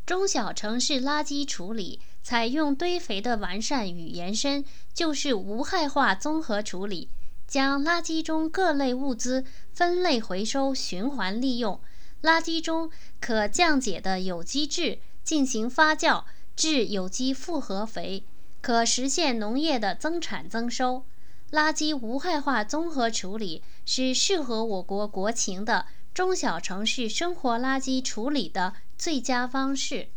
中小城市垃圾处理采用堆肥的完善与延伸，就是无害化综合处理，将垃圾中各类物资分类回收循环利用，垃圾中可降解的有机质进行发酵，制有机复合肥，可实现农业的增产增收。垃圾无害化综合处理是适合我国国情的中小城市生活垃圾处理的最佳方式。